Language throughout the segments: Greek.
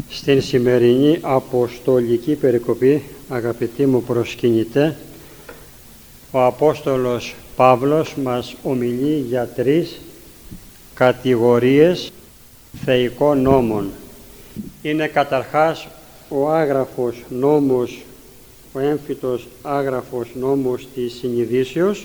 Στην σημερινή αποστολική περικοπή, αγαπητοί μου προσκυνητέ, ο Απόστολος Παύλος μας ομιλεί για τρεις κατηγορίες θεϊκών νόμων. Είναι καταρχάς ο άγραφος νόμος, ο έμφυτος άγραφος νόμος της συνειδήσεως,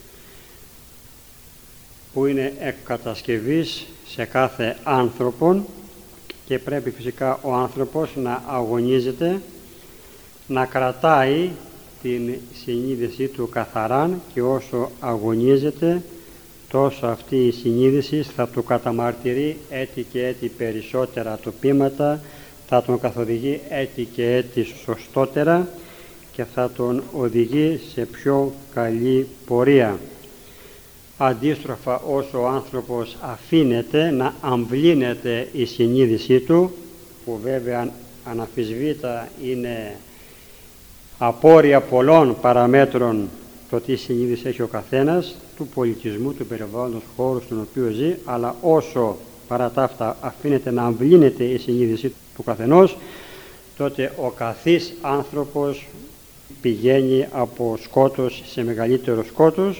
που είναι εκ κατασκευής σε κάθε άνθρωπον και πρέπει φυσικά ο άνθρωπος να αγωνίζεται, να κρατάει την συνείδησή του καθαράν, και όσο αγωνίζεται τόσο αυτή η συνείδηση θα του καταμαρτυρεί έτη και έτη περισσότερα τοπήματα, θα τον καθοδηγεί έτη και έτη σωστότερα και θα τον οδηγεί σε πιο καλή πορεία. Αντίστροφα, όσο ο άνθρωπος αφήνεται να αμβλύνεται η συνείδησή του, που βέβαια αναμφισβήτητα είναι απόρρια πολλών παραμέτρων το τι συνείδηση έχει ο καθένας, του πολιτισμού, του περιβάλλοντος, χώρου στον οποίο ζει, αλλά όσο παρά τα αυτά αφήνεται να αμβλύνεται η συνείδηση του καθενός, τότε ο καθής άνθρωπος πηγαίνει από σκότος σε μεγαλύτερο σκότος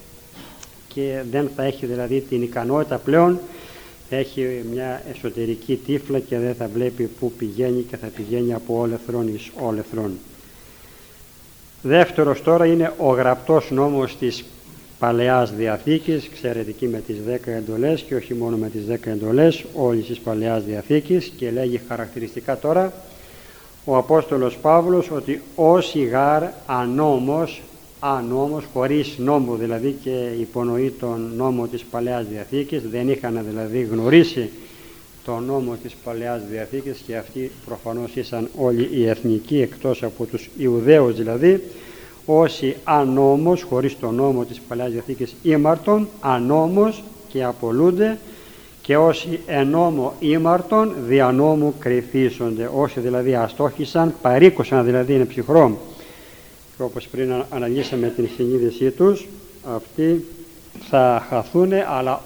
και δεν θα έχει δηλαδή την ικανότητα πλέον, έχει μια εσωτερική τύφλα και δεν θα βλέπει πού πηγαίνει και θα πηγαίνει από όλεθρον εις όλεθρον. Δεύτερος τώρα είναι ο γραπτός νόμος της Παλαιάς Διαθήκης, εξαιρετική με τις 10 εντολές και όχι μόνο με τις 10 εντολές όλης της Παλαιάς Διαθήκης, και λέγει χαρακτηριστικά τώρα ο Απόστολος Παύλος ότι όσοι γάρ ανόμος, χωρίς νόμο δηλαδή, και υπονοεί τον νόμο της Παλαιάς Διαθήκης, δεν είχαν δηλαδή γνωρίσει τον νόμο της Παλαιάς Διαθήκης, και αυτοί προφανώς ήσαν όλοι οι εθνικοί εκτός από τους Ιουδαίους δηλαδή. Όσοι ανόμος, χωρίς τον νόμο της Παλαιάς Διαθήκης, ήμαρτον, ανόμος και απολούνται, και όσοι ενόμο ήμαρτον, δια νόμου κρυφίσονται. Όσοι δηλαδή αστόχησαν, παρήκωσαν δηλαδή, είναι ψυχρό, και όπως πριν αναλύσαμε την συνείδησή τους, αυτοί θα χαθούν, αλλά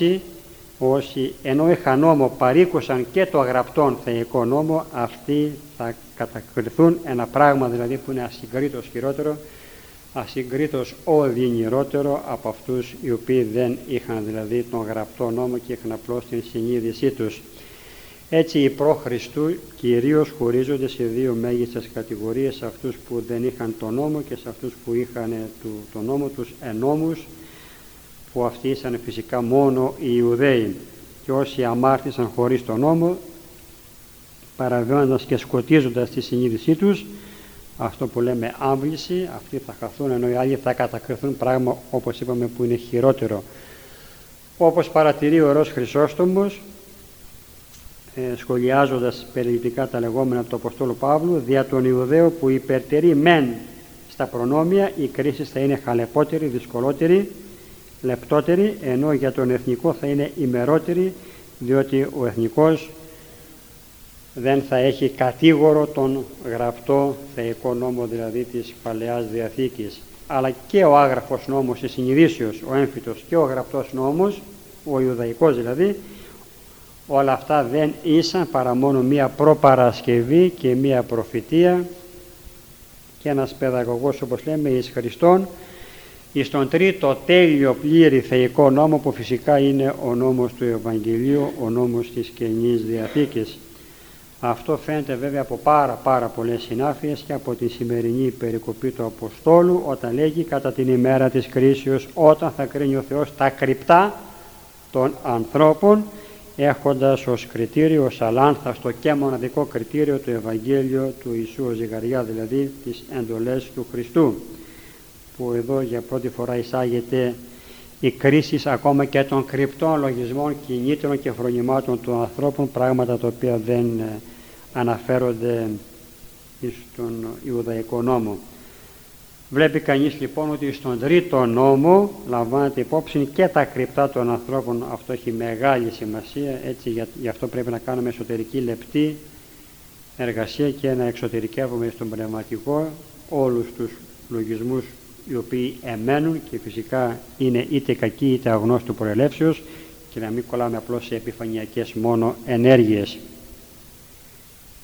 όσοι ενώ είχαν νόμο παρήκωσαν και το αγραπτόν θεϊκό νόμο, αυτοί θα κατακριθούν, ένα πράγμα δηλαδή που είναι ασυγκρίτως χειρότερο, ασυγκρίτως οδυνηρότερο από αυτούς οι οποίοι δεν είχαν δηλαδή τον γραπτό νόμο και είχαν απλώς την συνείδησή τους. Έτσι οι προ-Χριστού κυρίως χωρίζονται σε δύο μέγιστες κατηγορίες, σε αυτούς που δεν είχαν τον νόμο και σε αυτούς που είχαν τον νόμο, τους ενόμους, που αυτοί ήσαν φυσικά μόνο οι Ιουδαίοι, και όσοι αμάρτησαν χωρίς τον νόμο, παραβιώνοντας και σκοτίζοντας τη συνείδησή τους, αυτό που λέμε άμβληση, αυτοί θα χαθούν, ενώ οι άλλοι θα κατακριθούν, πράγμα όπως είπαμε που είναι χειρότερο. Όπως παρατηρεί ο Ιερός Χρυσόστομος, σχολιάζοντας περιληπτικά τα λεγόμενα του Αποστόλου Παύλου, δια τον Ιουδαίο που υπερτερεί μεν στα προνόμια, η κρίση θα είναι χαλεπότερη, δυσκολότερη, λεπτότερη, ενώ για τον εθνικό θα είναι ημερότερη, διότι ο εθνικός δεν θα έχει κατήγορο τον γραπτό θεϊκό νόμο δηλαδή της Παλαιάς Διαθήκης. Αλλά και ο άγραφος νόμος της συνειδήσεως, ο έμφυτος, και ο γραπτός νόμος, ο Ιουδαϊκός δηλαδή, όλα αυτά δεν ήσαν παρά μόνο μία προπαρασκευή και μία προφητεία και ένας παιδαγωγός, όπως λέμε, εις Χριστόν, εις τον τρίτο τέλειο πλήρη θεϊκό νόμο, που φυσικά είναι ο νόμος του Ευαγγελίου, ο νόμος της Καινής Διαθήκης. Αυτό φαίνεται βέβαια από πάρα πολλές συνάφειες και από τη σημερινή περικοπή του Αποστόλου, όταν λέγει κατά την ημέρα της κρίσεως, όταν θα κρίνει ο Θεός τα κρυπτά των ανθρώπων, έχοντας ως κριτήριο, ως αλάνθαστο και μοναδικό κριτήριο, το Ευαγγέλιο του Ιησού ως ζυγαριά, δηλαδή τις εντολές του Χριστού, που εδώ για πρώτη φορά εισάγεται η κρίση ακόμα και των κρυπτών λογισμών, κινήτρων και φρονημάτων των ανθρώπων, πράγματα τα οποία δεν αναφέρονται στον Ιουδαϊκό νόμο. Βλέπει κανείς λοιπόν ότι στον τρίτο νόμο λαμβάνεται υπόψη και τα κρυπτά των ανθρώπων. Αυτό έχει μεγάλη σημασία, έτσι γι' αυτό πρέπει να κάνουμε εσωτερική λεπτή εργασία και να εξωτερικεύουμε στον πνευματικό όλους τους λογισμούς οι οποίοι εμένουν και φυσικά είναι είτε κακοί είτε αγνώστου προελεύσεως, και να μην κολλάμε απλώς σε επιφανειακές μόνο ενέργειες.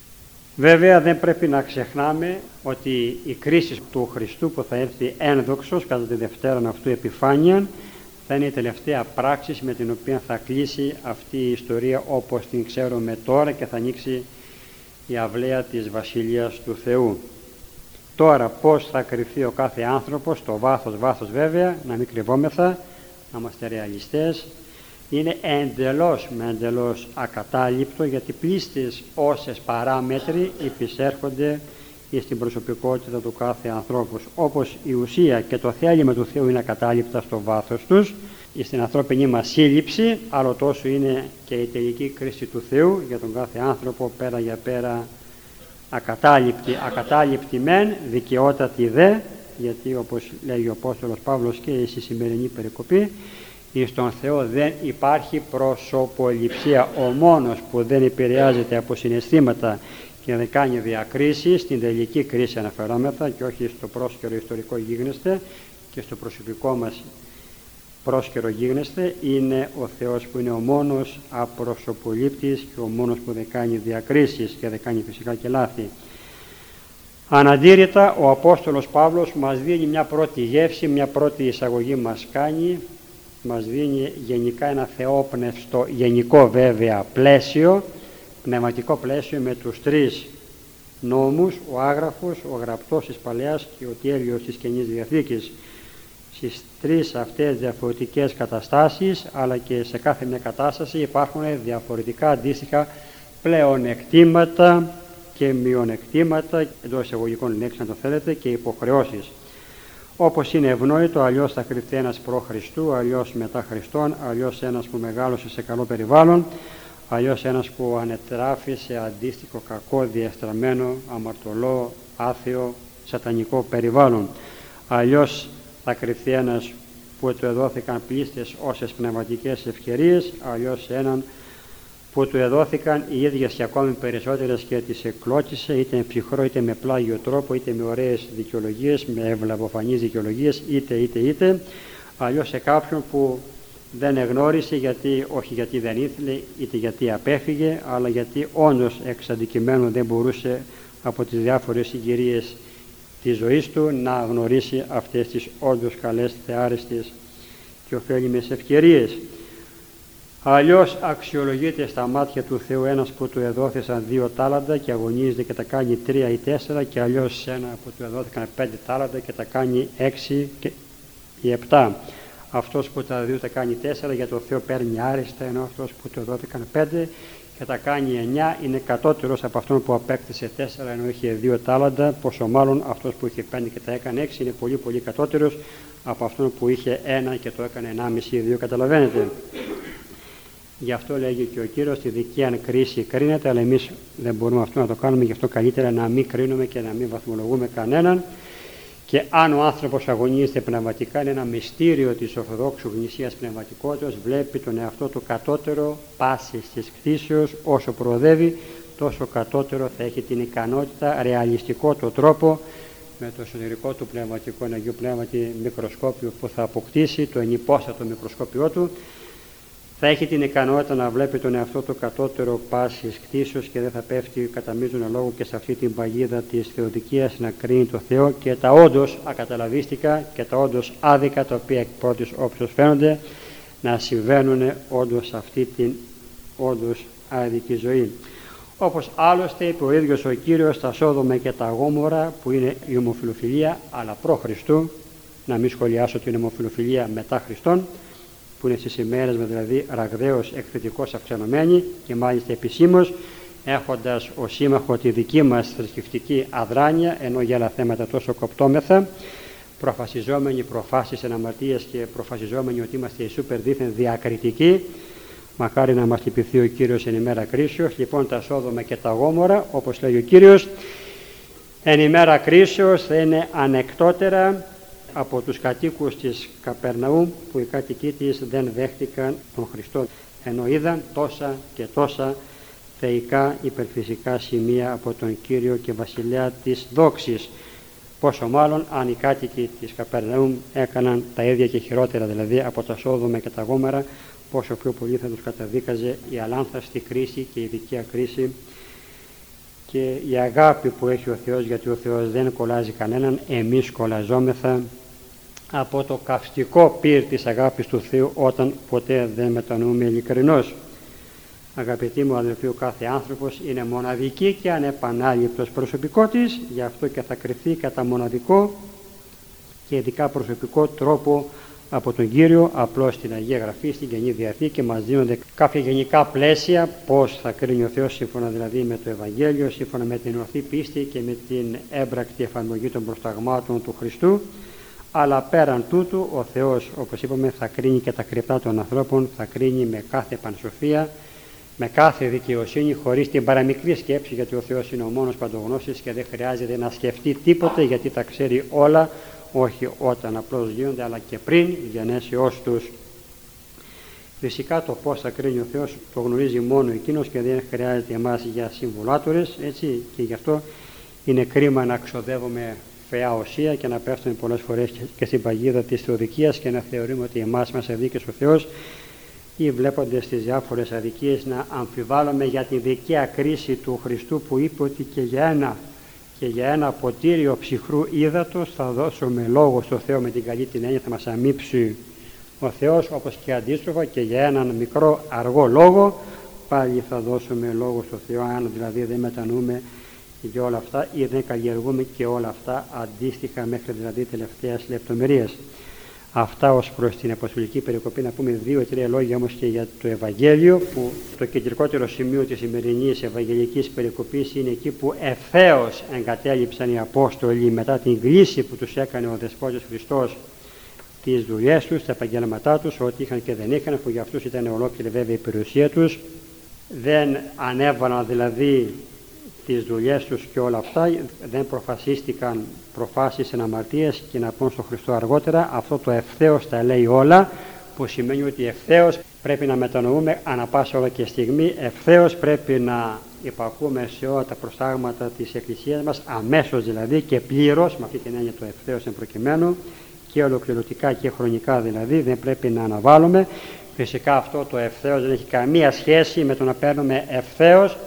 Βέβαια δεν πρέπει να ξεχνάμε ότι η κρίση του Χριστού που θα έρθει ένδοξος κατά τη δευτέραν αυτού επιφάνεια θα είναι η τελευταία πράξη με την οποία θα κλείσει αυτή η ιστορία όπως την ξέρουμε τώρα και θα ανοίξει η αυλαία της Βασιλείας του Θεού. Τώρα πώς θα κρυφθεί ο κάθε άνθρωπος, το βάθος βέβαια, να μην κρυβόμεθα, να είμαστε ρεαλιστές, είναι εντελώς ακατάληπτο, γιατί πλήστες όσες παράμετροι υπησέρχονται στην προσωπικότητα του κάθε ανθρώπου. Όπως η ουσία και το θέλημα του Θεού είναι ακατάληπτα στο βάθος τους, στην ανθρώπινη μας σύλληψη, άλλο τόσο είναι και η τελική κρίση του Θεού για τον κάθε άνθρωπο, πέρα για πέρα ακατάληπτη μεν, δικαιότατη δε, γιατί όπως λέγει ο Απόστολος Παύλος και στη σημερινή περικοπή, στον Θεό δεν υπάρχει προσωποληψία. Ο μόνος που δεν επηρεάζεται από συναισθήματα και δεν κάνει διακρίσεις, στην τελική κρίση αναφερόμεθα και όχι στο πρόσκαιρο ιστορικό γίγνεσθε και στο προσωπικό μας πρόσκαιρο γίγνεσθε, είναι ο Θεός που είναι ο μόνος απροσωπολήπτης και ο μόνος που δεν κάνει διακρίσεις και δεν κάνει φυσικά και λάθη. Αναντήρητα ο Απόστολος Παύλος μας δίνει μια πρώτη γεύση, μια πρώτη εισαγωγή μας δίνει γενικά ένα θεόπνευστο γενικό βέβαια πλαίσιο, πνευματικό πλαίσιο με τους τρεις νόμους, ο άγραφος, ο γραπτός της Παλαιάς και ο τέλειος της Καινής Διαθήκης. Στις τρεις αυτές διαφορετικές καταστάσεις, αλλά και σε κάθε μια κατάσταση υπάρχουν διαφορετικά αντίστοιχα πλεονεκτήματα και μειονεκτήματα, εντός εισαγωγικών λέξεων αν το θέλετε, και υποχρεώσεις. Όπως είναι ευνόητο, αλλιώς θα κρυφτεί ένας προ Χριστού, αλλιώς μετά Χριστόν, αλλιώς ένας που μεγάλωσε σε καλό περιβάλλον, αλλιώς ένας που ανετράφει σε αντίστοιχο κακό, διαστραμμένο, αμαρτωλό, άθεο, σατανικό περιβάλλον. Αλλιώς θα κρυφτεί ένας που του εδόθηκαν πλήστες όσες πνευματικές ευκαιρίες, αλλιώς έναν που του εδόθηκαν οι ίδιες και ακόμη περισσότερες και τις εκλώτσισε, είτε με ψυχρό είτε με πλάγιο τρόπο, είτε με ωραίες δικαιολογίες, με ευλαβοφανείς δικαιολογίες, είτε, αλλιώς σε κάποιον που δεν εγνώρισε, όχι γιατί δεν ήθελε, είτε γιατί απέφυγε, αλλά γιατί όντως εξ αντικειμένου δεν μπορούσε από τις διάφορες συγκυρίες της ζωής του να γνωρίσει αυτές τις όντως καλές, θεάριστες και ωφέλιμες ευκαιρίες. Αλλιώς αξιολογείται στα μάτια του Θεού ένας που του εδόθησαν 2 τάλαντα και αγωνίζεται και τα κάνει 3 ή 4, και αλλιώς ένα που του εδόθηκαν 5 τάλαντα και τα κάνει 6 ή 7. Αυτός που τα 2 τα κάνει 4 για το Θεό παίρνει άριστα, ενώ αυτός που του εδόθηκαν 5 και τα κάνει 9 είναι κατώτερος από αυτόν που απέκτησε 4 ενώ είχε 2 τάλαντα, πόσο μάλλον αυτός που είχε 5 και τα έκανε 6 είναι πολύ κατώτερος από αυτόν που είχε 1 και το έκανε 1,5 ή 2, καταλαβαίνετε. Γι' αυτό λέγει και ο Κύριος, τη δική αν κρίση κρίνεται, αλλά εμείς δεν μπορούμε αυτό να το κάνουμε, γι' αυτό καλύτερα να μην κρίνουμε και να μην βαθμολογούμε κανέναν. Και αν ο άνθρωπος αγωνίζεται πνευματικά, είναι ένα μυστήριο της Ορθοδόξου γνησίας πνευματικότητας, βλέπει τον εαυτό του κατώτερο πάσης της κτήσεως, όσο προοδεύει τόσο κατώτερο θα έχει την ικανότητα, ρεαλιστικό το τρόπο, με το εσωτερικό του πνευματικό Αγίου Πνεύματι μικροσκόπιο που θα αποκτήσει, το ενυπόστατο μικροσκόπιό του, θα έχει την ικανότητα να βλέπει τον εαυτό του κατώτερο πάσης κτήσεως και δεν θα πέφτει κατά μείζωνα λόγο και σε αυτή την παγίδα της θεοδικίας να κρίνει το Θεό και τα όντως ακαταλαβίστικα και τα όντως άδικα, τα οποία εκ πρώτης όψεως φαίνονται να συμβαίνουν όντως σε αυτή την όντως άδικη ζωή. Όπως άλλωστε είπε ο ίδιος ο Κύριος στα Σόδομα και τα Γόμορα, που είναι η ομοφιλοφιλία αλλά προ Χριστού, να μην σχολιάσω την ομοφιλοφιλία μετά Χριστόν, που είναι στις ημέρες με δηλαδή ραγδαίος εκθετικός αυξανωμένη και μάλιστα επισήμως έχοντας ως σύμμαχο τη δική μας θρησκευτική αδράνεια, ενώ για άλλα θέματα τόσο κοπτόμεθα, προφασιζόμενοι προφάσεις εν αμαρτίας και προφασιζόμενοι ότι είμαστε οι σούπερ δίθεν διακριτικοί. Μακάρι να μας λυπηθεί ο Κύριος εν ημέρα κρίσεως. Λοιπόν, τα Σόδομα και τα Γόμορα, όπως λέει ο Κύριος, εν ημέρα κρίσεως θα είναι ανεκτότερα από τους κατοίκους της Καπερναούμ, που οι κάτοικοι της δεν δέχτηκαν τον Χριστό, ενώ είδαν τόσα και τόσα θεϊκά υπερφυσικά σημεία από τον Κύριο και Βασιλέα της δόξης. Πόσο μάλλον αν οι κάτοικοι της Καπερναούμ έκαναν τα ίδια και χειρότερα, δηλαδή από τα Σόδομα και τα Γόμορα, πόσο πιο πολύ θα τους καταδίκαζε η αλάνθαστη κρίση και η δικαία κρίση και η αγάπη που έχει ο Θεός, γιατί ο Θεός δεν κολλάζει κανέναν, εμείς κολλαζόμεθα από το καυστικό πυρ της αγάπης του Θεού όταν ποτέ δεν μετανοούμε ειλικρινώς. Αγαπητοί μου αδελφοί, ο κάθε άνθρωπος είναι μοναδική και ανεπανάληπτος προσωπικό της, γι' αυτό και θα κριθεί κατά μοναδικό και ειδικά προσωπικό τρόπο από τον Κύριο. Απλώς στην Αγία Γραφή, στην Καινή Διαθήκη μας δίνονται κάποια γενικά πλαίσια πώς θα κρίνει ο Θεός, σύμφωνα δηλαδή με το Ευαγγέλιο, σύμφωνα με την ορθή πίστη και με την έμπρακτη εφαρμογή των προσταγμάτων του Χριστού. Αλλά πέραν τούτου ο Θεός, όπως είπαμε, θα κρίνει και τα κρυπτά των ανθρώπων, θα κρίνει με κάθε πανσοφία, με κάθε δικαιοσύνη, χωρίς την παραμικρή σκέψη, γιατί ο Θεός είναι ο μόνος παντογνώστης και δεν χρειάζεται να σκεφτεί τίποτε, γιατί τα ξέρει όλα, όχι όταν απλώς γίνονται, αλλά και πριν γενέσεώς τους. Φυσικά το πώς θα κρίνει ο Θεός το γνωρίζει μόνο εκείνος και δεν χρειάζεται εμάς για συμβουλάτορες, έτσι, και γι' αυτό είναι κρίμα να ξοδεύουμε φαιά οσία και να πέφτουμε πολλές φορές και στην παγίδα της θεοδικίας και να θεωρούμε ότι εμάς μας εδίκησε ο Θεός, ή βλέποντας τις διάφορες αδικίες να αμφιβάλλουμε για την δικαία κρίση του Χριστού που είπε ότι και για ένα ποτήριο ψυχρού ύδατος θα δώσουμε λόγο στο Θεό, με την καλή την έννοια θα μας αμύψει ο Θεός, όπως και αντίστροφα και για έναν μικρό αργό λόγο πάλι θα δώσουμε λόγο στο Θεό, αν δηλαδή δεν μετανοούμε για όλα αυτά ή δεν καλλιεργούμε και όλα αυτά αντίστοιχα μέχρι δηλαδή τελευταίας λεπτομερίας. Αυτά ως προς την αποστολική περικοπή. Να πούμε 2-3 λόγια όμως και για το Ευαγγέλιο, που το κεντρικότερο σημείο της σημερινής Ευαγγελικής περικοπής είναι εκεί που ευθέως εγκατέλειψαν οι Απόστολοι μετά την κλήση που τους έκανε ο Δεσπότης Χριστός, τις δουλειές τους, τα επαγγέλματά τους, ό,τι είχαν και δεν είχαν, που για αυτούς ήταν ολόκληρη βέβαια η περιουσία τους. Δεν ανέβαλαν δηλαδή τις δουλειές τους και όλα αυτά, δεν προφασίστηκαν προφάσεις εν αμαρτίες και να πούν στον Χριστό αργότερα. Αυτό το ευθέως τα λέει όλα, που σημαίνει ότι ευθέως πρέπει να μετανοούμε ανά πάσα ώρα και στιγμή, ευθέως πρέπει να υπακούμε σε όλα τα προστάγματα της Εκκλησίας μας, αμέσως δηλαδή και πλήρως, με αυτή την έννοια το ευθέως εν προκειμένου, και ολοκληρωτικά και χρονικά δηλαδή, δεν πρέπει να αναβάλουμε. Φυσικά αυτό το ευθέως δεν έχει καμία σχέση με το να παίρνουμε ευθέως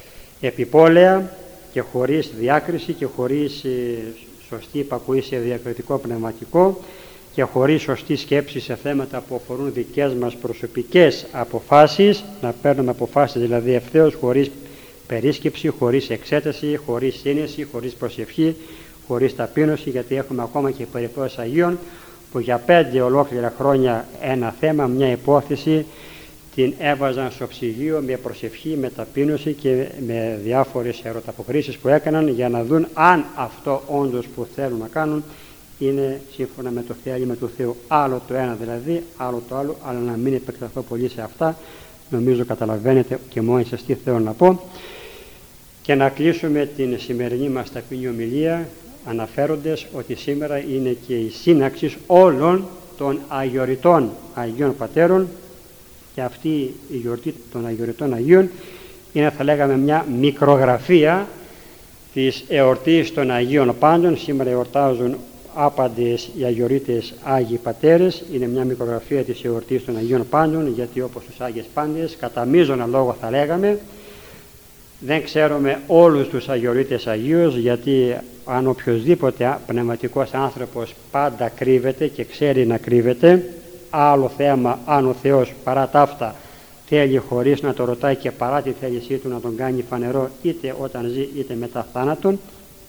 επιπόλαια και χωρίς διάκριση και χωρίς σωστή υπακοή σε διακριτικό πνευματικό και χωρίς σωστή σκέψη σε θέματα που αφορούν δικές μας προσωπικές αποφάσεις, να παίρνουμε αποφάσεις δηλαδή ευθέως, χωρίς περίσκεψη, χωρίς εξέταση, χωρίς σύνεση, χωρίς προσευχή, χωρίς ταπείνωση, γιατί έχουμε ακόμα και περιπτώσεις Αγίων που για 5 ολόκληρα χρόνια ένα θέμα, μια υπόθεση την έβαζαν στο ψυγείο με προσευχή, με ταπείνωση και με διάφορες ερωταποκρίσεις που έκαναν για να δουν αν αυτό όντως που θέλουν να κάνουν είναι σύμφωνα με το θέλημα του Θεού. Άλλο το ένα δηλαδή, άλλο το άλλο, αλλά να μην επεκταθώ πολύ σε αυτά. Νομίζω καταλαβαίνετε και μόνοι σας τι θέλω να πω. Και να κλείσουμε την σημερινή μας ταπεινή ομιλία αναφέροντες ότι σήμερα είναι και η σύναξη όλων των αγιοριτών Αγίων Πατέρων, και αυτή η γιορτή των αγιοριτών Αγίων είναι, θα λέγαμε, μια μικρογραφία της εορτής των Αγίων Πάντων. Σήμερα εορτάζουν άπαντες οι αγιορείτες Άγιοι Πατέρες. Είναι μια μικρογραφία της εορτής των Αγίων Πάντων, γιατί όπως τους Άγιες Πάντες, κατά μείζωνα λόγο θα λέγαμε, δεν ξέρουμε όλους τους αγιορείτες Αγίους, γιατί αν οποιοσδήποτε πνευματικός άνθρωπος πάντα κρύβεται και ξέρει να κρύβεται, άλλο θέμα αν ο Θεός παρά τα αυτά θέλει χωρίς να το ρωτάει και παρά τη θέλησή του να τον κάνει φανερό, είτε όταν ζει είτε μετά θάνατον,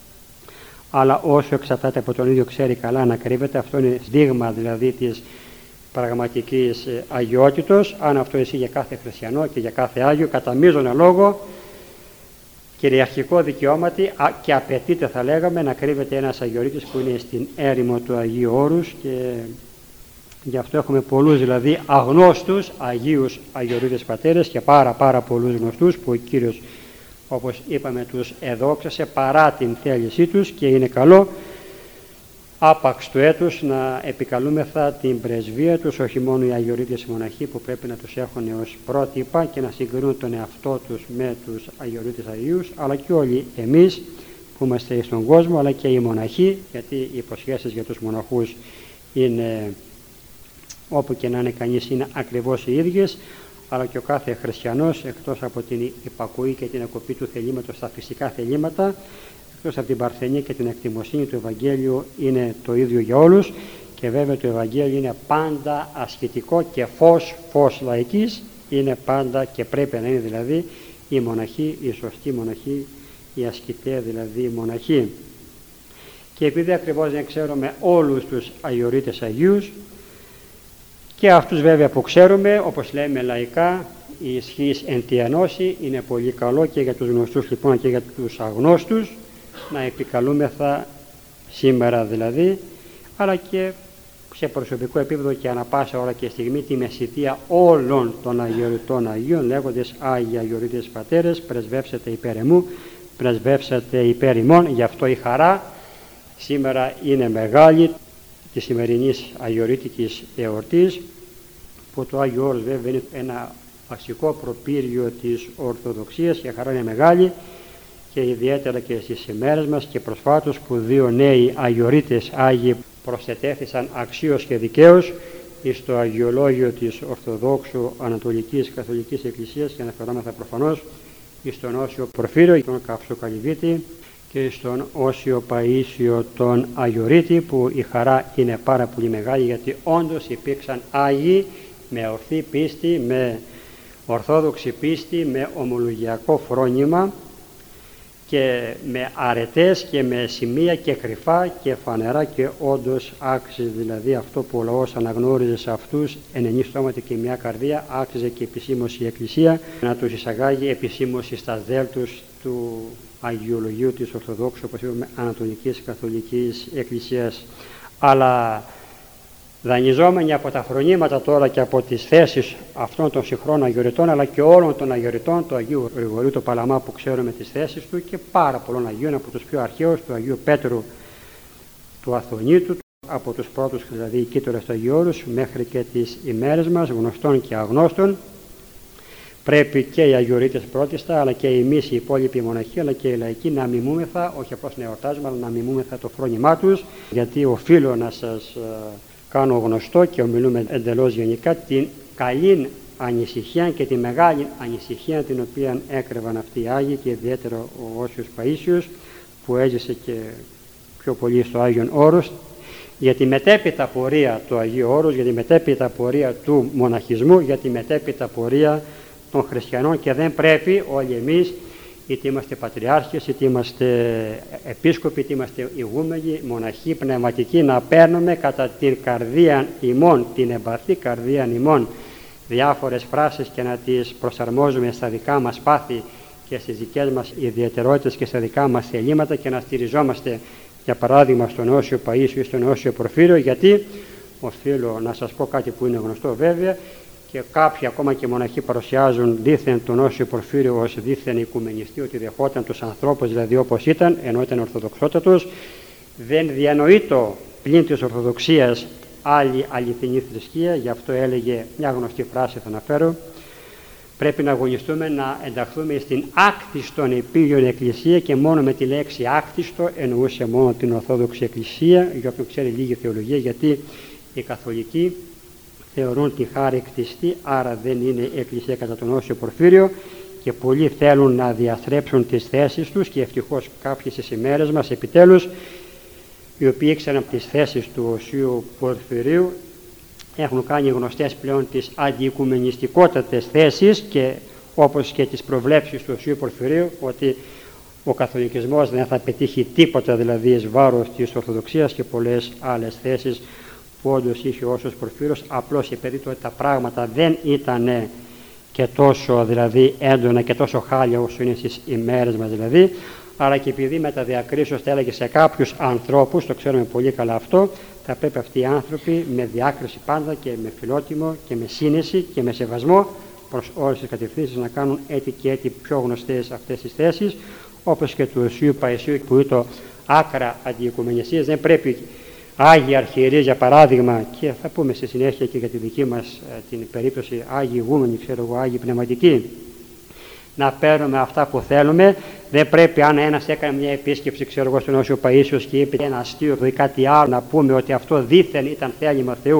αλλά όσο εξαρτάται από τον ίδιο ξέρει καλά να κρύβεται. Αυτό είναι δείγμα δηλαδή της πραγματικής αγιότητος. Αν αυτό ισχύει για κάθε χριστιανό και για κάθε Άγιο, κατά μείζωνα λόγο κυριαρχικό δικαιώματι και απαιτείται, θα λέγαμε, να κρύβεται ένας αγιορείτης που είναι στην έρημο του Αγίου Όρους, και γι' αυτό έχουμε πολλούς δηλαδή αγνώστους Αγίους Αγιορείτες Πατέρες και πάρα πολλούς γνωστούς που ο Κύριος, όπως είπαμε, τους εδόξασε παρά την θέλησή τους, και είναι καλό άπαξ του έτους να επικαλούμεθα την πρεσβεία τους, όχι μόνο οι αγιορείτες μοναχοί που πρέπει να τους έχουν ως πρότυπα και να συγκρίνουν τον εαυτό τους με τους αγιορείτες Αγίους, αλλά και όλοι εμείς που είμαστε στον κόσμο, αλλά και οι μοναχοί, γιατί οι υποσχέσεις για τους μοναχούς είναι, όπου και να είναι κανείς, είναι ακριβώς οι ίδιες, αλλά και ο κάθε χριστιανός, εκτός από την υπακοή και την ακοπή του θελήματος στα φυσικά θελήματα, εκτός από την παρθενία και την εκτιμοσύνη, του Ευαγγέλιο είναι το ίδιο για όλους. Και βέβαια το Ευαγγέλιο είναι πάντα ασχετικό και φως λαϊκής, είναι πάντα και πρέπει να είναι δηλαδή η μοναχή, η σωστή μοναχή, η ασκητέα δηλαδή μοναχή. Και επειδή ακριβώς δεν ξέρουμε όλους τους αγιορείτες Αγίους, και αυτούς βέβαια που ξέρουμε, όπως λέμε λαϊκά, η ισχύς εν τη ενώση, είναι πολύ καλό και για τους γνωστούς λοιπόν και για τους αγνώστους να επικαλούμεθα σήμερα δηλαδή, αλλά και σε προσωπικό επίπεδο και ανά πάσα ώρα και στιγμή τη μεσητεία όλων των αγιορειτών Αγίων, λέγοντες Άγιοι Αγιορείτες Πατέρες, πρεσβεύσετε υπέρ εμού, πρεσβεύσετε υπέρ ημών. Γι' αυτό η χαρά σήμερα είναι μεγάλη της σημερινής αγιορείτικης εορτής, που το Άγιο Όρος βέβαια είναι ένα βασικό προπύργιο της Ορθοδοξίας και η χαρά είναι μεγάλη, και ιδιαίτερα και στις ημέρες μας, και προσφάτως που 2 νέοι αγιορείτες Άγιοι προσετέθησαν αξίως και δικαίως στο αγιολόγιο της Ορθοδόξου Ανατολικής Καθολικής Εκκλησίας, και αναφερόμεθα προφανώς στον Όσιο Πορφύριο, τον Καυσοκαλυβίτη και στον Όσιο Παΐσιο τον Αγιορείτη, που η χαρά είναι πάρα πολύ μεγάλη, γιατί όντως υπήρξαν Άγιοι με ορθή πίστη, με ορθόδοξη πίστη, με ομολογιακό φρόνημα και με αρετές και με σημεία και κρυφά και φανερά, και όντως άξιζε δηλαδή αυτό που ο λαός αναγνώριζε σε αυτούς, ενενή στόματι και μια καρδία, άξιζε και επισήμως η Εκκλησία να τους εισαγάγει επισήμως στα δέλτους του Αγιολογίου της Ορθοδόξου, όπως είπαμε, Ανατολικής Καθολικής Εκκλησίας. Αλλά δανειζόμενοι από τα φρονήματα τώρα και από τις θέσεις αυτών των συγχρόνων αγιορειτών, αλλά και όλων των αγιορειτών, του Αγίου Γρηγορίου του Παλαμά που ξέρουμε τις θέσεις του, και πάρα πολλών Αγίων, από τους πιο αρχαίους, του Αγίου Πέτρου του Αθωνίτου, από τους πρώτους δηλαδή οικείτορες του Αγίου Όρους, μέχρι και τις ημέρες μας, γνωστών και αγνώστων. Πρέπει και οι αγιορείτες πρώτιστα, αλλά και εμείς οι υπόλοιποι μοναχοί, αλλά και οι λαϊκοί, να μιμούμεθα, όχι απλώς να εορτάζουμε, αλλά να μιμούμεθα το φρόνημά τους, γιατί οφείλω να σας κάνω γνωστό, και ομιλούμε εντελώς γενικά, την καλή ανησυχία και τη μεγάλη ανησυχία την οποία έκρεβαν αυτοί οι Άγιοι, και ιδιαίτερα ο Όσιος Παΐσιος που έζησε και πιο πολύ στο Άγιον Όρος, για τη μετέπειτα πορεία του Αγίου Όρους, για τη μετέπειτα πορεία του μοναχισμού, για τη μετέπειτα πορεία των χριστιανών. Και δεν πρέπει όλοι εμείς, είτε είμαστε πατριάρχες, είτε είμαστε επίσκοποι, είτε είμαστε ηγούμενοι, μοναχοί, πνευματικοί, να παίρνουμε κατά την καρδία ημών, την εμπαθή καρδία ημών, διάφορες φράσεις και να τις προσαρμόζουμε στα δικά μας πάθη και στις δικές μας ιδιαιτερότητες και στα δικά μας θελήματα, και να στηριζόμαστε για παράδειγμα στον Όσιο Παΐσιο ή στον Όσιο Πορφύριο. Γιατί οφείλω να σας πω κάτι που είναι γνωστό βέβαια, και κάποιοι ακόμα και μοναχοί παρουσιάζουν δήθεν τον Όσιο Πορφύριο ως δήθεν οικουμενιστή, ότι δεχόταν τους ανθρώπους δηλαδή όπως ήταν, ενώ ήταν ορθοδοξότατος. Δεν διανοεί το πλην της Ορθοδοξίας άλλη αληθινή θρησκεία. Γι' αυτό έλεγε μια γνωστή φράση, θα αναφέρω: πρέπει να αγωνιστούμε να ενταχθούμε στην άκτιστον επίγειον Εκκλησία, και μόνο με τη λέξη άκτιστο εννοούσε μόνο την Ορθόδοξη Εκκλησία, για όποιον ξέρει λίγη θεολογία, γιατί οι καθολικοί θεωρούν τη χάρη κτιστή, άρα δεν είναι Εκκλησία κατά τον Όσιο Πορφύριο, και πολλοί θέλουν να διαστρέψουν τις θέσεις τους, και ευτυχώς κάποιοι στις ημέρες μας επιτέλους, οι οποίοι ήξεραν τις θέσεις του Οσίου Πορφυρίου, έχουν κάνει γνωστές πλέον τις αντιοικουμενιστικότατες θέσεις, και όπως και τις προβλέψεις του Οσίου Πορφυρίου, ότι ο καθολικισμός δεν θα πετύχει τίποτα δηλαδή εις βάρος της Ορθοδοξίας, και πολλές άλλες θέσεις που όντως είχε ο Όσιος Πορφύριος, απλώς επειδή τα πράγματα δεν ήταν και τόσο δηλαδή έντονα και τόσο χάλια όσο είναι στις ημέρες μας δηλαδή, αλλά και επειδή με τα διακρίσεως θα έλεγε σε κάποιους ανθρώπους, το ξέρουμε πολύ καλά αυτό, θα πρέπει αυτοί οι άνθρωποι με διάκριση πάντα και με φιλότιμο και με σύνεση και με σεβασμό προς όλες τις κατευθύνσεις να κάνουν έτσι και έτσι πιο γνωστές αυτές τις θέσεις, όπως και του Οσίου Παϊσίου που είναι άκρα αντιοικουμενησίας. Δεν πρέπει Άγιοι Αρχιερείς, για παράδειγμα, και θα πούμε στη συνέχεια και για τη δική μας την περίπτωση Άγιοι Ηγούμενοι, ξέρω εγώ, Άγιοι Πνευματικοί, να παίρνουμε αυτά που θέλουμε. Δεν πρέπει, αν ένας έκανε μια επίσκεψη, ξέρω εγώ, στον Όσιο Παΐσιος και είπε ένα αστείο ή κάτι άλλο, να πούμε ότι αυτό δήθεν ήταν θέλημα Θεού,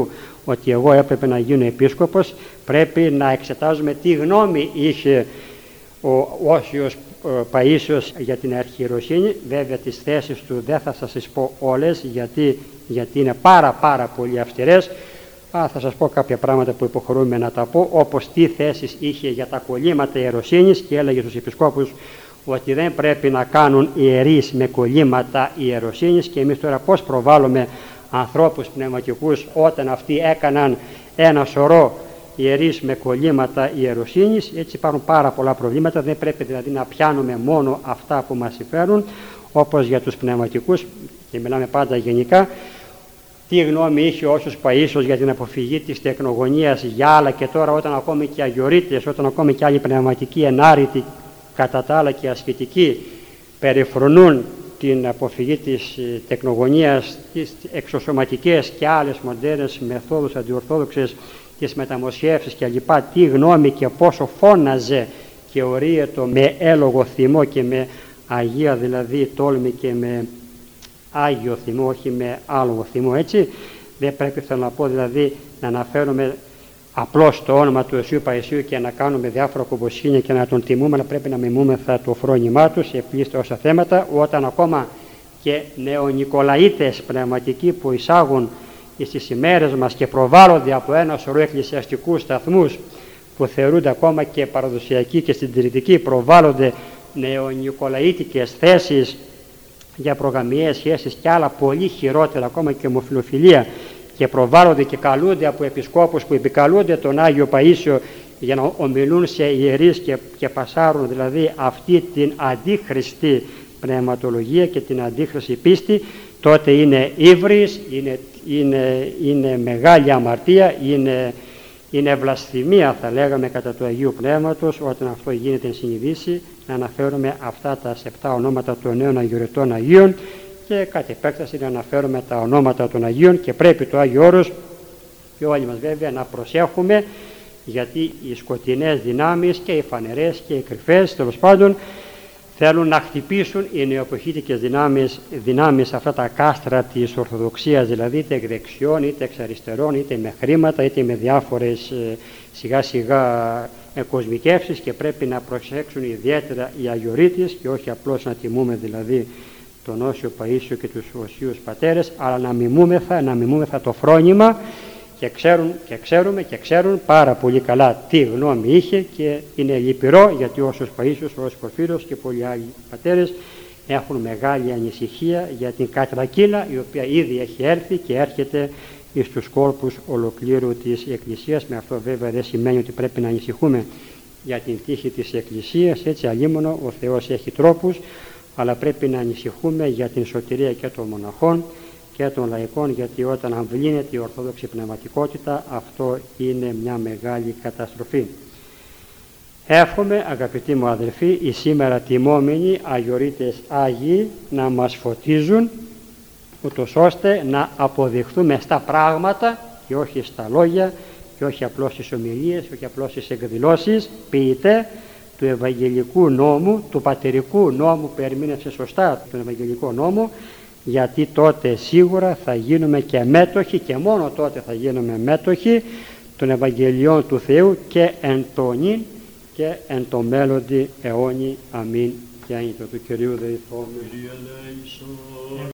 ότι εγώ έπρεπε να γίνω επίσκοπος, πρέπει να εξετάζουμε τι γνώμη είχε ο Όσιος Παΐσιος για την αρχιεροσύνη. Βέβαια τις θέσεις του δεν θα σας τις πω όλες, γιατί είναι πάρα πολύ αυστηρές. Θα σας πω κάποια πράγματα που υποχωρούμε να τα πω, όπως τι θέσεις είχε για τα κολλήματα ιεροσύνης, και έλεγε στους επισκόπους ότι δεν πρέπει να κάνουν ιερείς με κολλήματα ιεροσύνης. Και εμείς τώρα πώς προβάλλουμε ανθρώπους πνευματικούς όταν αυτοί έκαναν ένα σωρό ιερείς με κολλήματα ιεροσύνης? Έτσι υπάρχουν πάρα πολλά προβλήματα. Δεν πρέπει δηλαδή να πιάνουμε μόνο αυτά που μας συμφέρουν, όπως για τους πνευματικούς, και μιλάμε πάντα γενικά. Τι γνώμη είχε ο Όσιος Παΐσιος για την αποφυγή της τεκνογωνίας για άλλα, και τώρα όταν ακόμη και αγιορείτες, όταν ακόμη και άλλοι πνευματικοί ενάρρητοι, κατά τα άλλα και ασχετικοί, περιφρονούν την αποφυγή της τεκνογωνίας, τις εξωσωματικές και άλλες μοντέρνες μεθόδους αντιορθόδοξες, τις μεταμοσχεύσεις και λοιπά, τι γνώμη και πόσο φώναζε και ορίετο με έλογο θυμό και με αγία δηλαδή τόλμη και με άγιο θυμό, όχι με άλογο θυμό. Έτσι δεν πρέπει, θέλω να πω, δηλαδή να αναφέρουμε απλώς το όνομα του Οσίου Παϊσίου και να κάνουμε διάφορα κομποσύνια και να τον τιμούμε, αλλά πρέπει να μιμούμεθα το φρόνημά του σε πλήστα όσα θέματα, όταν ακόμα και νεονικολαίτες πνευματικοί που εισάγουν στις ημέρες μας και προβάλλονται από ένα σωρό εκκλησιαστικούς σταθμούς που θεωρούνται ακόμα και παραδοσιακοί και συντηρητικοί, προβάλλονται νεονικολαίτικες θέσεις για προγαμιαίες σχέσεις και άλλα πολύ χειρότερα, ακόμα και ομοφιλοφιλία, και προβάλλονται και καλούνται από επισκόπους που επικαλούνται τον Άγιο Παΐσιο για να ομιλούν σε ιερείς και πασάρουν δηλαδή αυτή την αντίχριστη πνευματολογία και την αντίχρηστη πίστη, τότε είναι ύβρις, είναι μεγάλη αμαρτία, είναι βλασφημία, θα λέγαμε, κατά του Αγίου Πνεύματος, όταν αυτό γίνεται εν συνειδήσει, να αναφέρουμε αυτά τα 7 ονόματα των νέων αγιορετών Αγίων, και κατ' επέκταση να αναφέρουμε τα ονόματα των Αγίων, και πρέπει το Άγιο Όρος και όλοι μας βέβαια να προσέχουμε, γιατί οι σκοτεινές δυνάμεις και οι φανερές και οι κρυφές, τέλος πάντων, θέλουν να χτυπήσουν οι νεοποχήτικες δυνάμεις αυτά τα κάστρα της Ορθοδοξίας, δηλαδή είτε εκ δεξιών είτε εξ αριστερών, είτε με χρήματα είτε με διάφορες σιγά σιγά κοσμικεύσεις, και πρέπει να προσέξουν ιδιαίτερα οι αγιορείτες και όχι απλώς να τιμούμε δηλαδή τον Όσιο Παΐσιο και τους Οσίους Πατέρες, αλλά να μιμούμεθα το φρόνημα, και ξέρουν πάρα πολύ καλά τι γνώμη είχε, και είναι λυπηρό γιατί ο Όσιος Παΐσιος, ο Όσιος Πορφύρος και πολλοί άλλοι πατέρες έχουν μεγάλη ανησυχία για την κατρακύλα, η οποία ήδη έχει έρθει και έρχεται στους κόλπους ολοκλήρου της Εκκλησίας. Με αυτό βέβαια δεν σημαίνει ότι πρέπει να ανησυχούμε για την τύχη της Εκκλησίας, έτσι αλλήμωνο ο Θεός έχει τρόπους, αλλά πρέπει να ανησυχούμε για την σωτηρία και των μοναχών και των λαϊκών, γιατί όταν αμβλύνεται η ορθόδοξη πνευματικότητα, αυτό είναι μια μεγάλη καταστροφή. Εύχομαι, αγαπητοί μου αδελφοί, οι σήμερα τιμόμενοι αγιορείτες Άγιοι να μας φωτίζουν, ούτως ώστε να αποδειχθούμε στα πράγματα και όχι στα λόγια, και όχι απλώς στις ομιλίες, όχι απλώς στις εκδηλώσεις, ποιητέ του Ευαγγελικού νόμου, του πατερικού νόμου που ερμήνευσε σωστά τον Ευαγγελικό νόμο, γιατί τότε σίγουρα θα γίνουμε και μέτοχοι, και μόνο τότε θα γίνουμε μέτοχοι των Ευαγγελιών του Θεού, και εν το νυν και εν το μέλλοντι αιώνι. Αμήν. Και άγνητο του Κυρίου δεηθόμεν.